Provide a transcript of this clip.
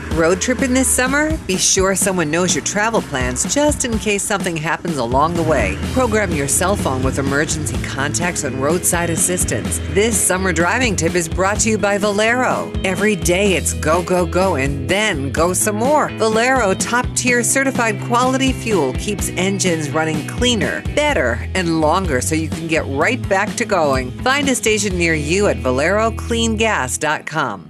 Road tripping this summer? Be sure someone knows your travel plans just in case something happens along the way. Program your cell phone with emergency contacts and roadside assistance. This summer driving tip is brought to you by Valero. Every day it's go, go, go, and then go some more. Valero top-tier certified quality fuel keeps engines running cleaner, better, and longer so you can get right back to going. Find a station near you at ValeroCleanGas.com.